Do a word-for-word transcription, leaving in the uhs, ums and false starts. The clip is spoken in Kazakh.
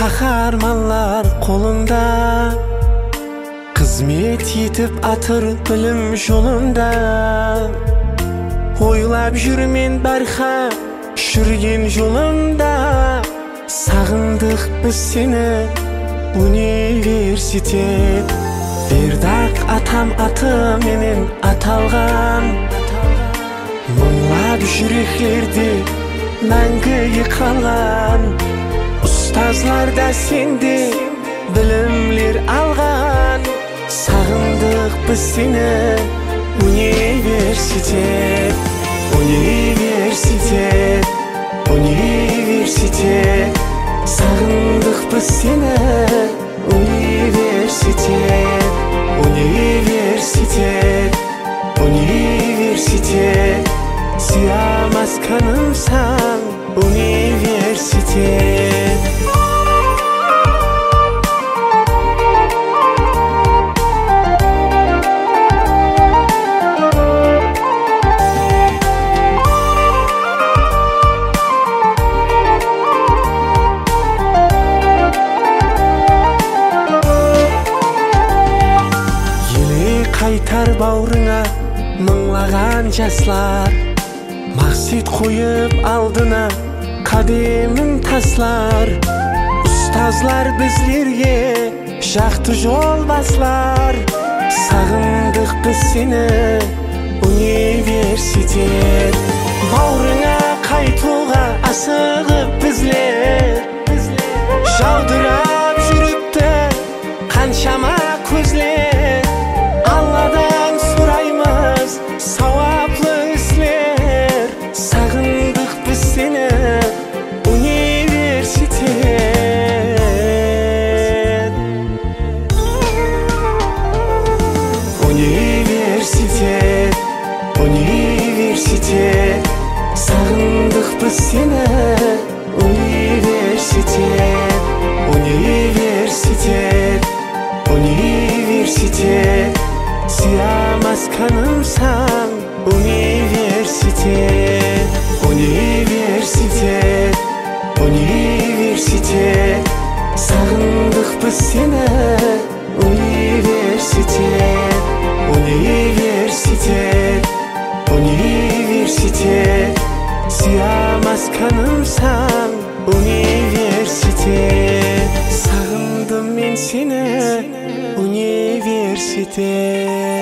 Кахарманлар колунда, кызмет етип атыр билим жолунда. Ойлап жүрмен барха жүрген жолымда. Сагындык биз сени университет. Бердак атам аты менен аталган. Мыңлап жүрөклөрдү мәңгү калган. Устазлар да сенди билимлер алган. Сагындык биз сени университет. Университет, университет. Сагындык биз сени университет. Университет, университет. Сыйамас канымсан университет. Кайтар баурыңа мыңлаган жаслар. Максат коюп алдына кадемин таслар. Устазлар бизлерге жакты жол баслар. Сагындык биз сени университет. Баурыңа кайтууга асыгып бизлер. Жаудырап жүрүптү канчама көзлер. Алладан сураймыз саваплы ислер. Сагындык биз сени университет. Университет, университет. Сагындык биз сени университет. Университет, университет. Сыйамас канымсан университет. Университет, университет. Сагындык биз сени университет. Университет, университет. Сыйамас канымсан университет. Сагындым мен сени университет.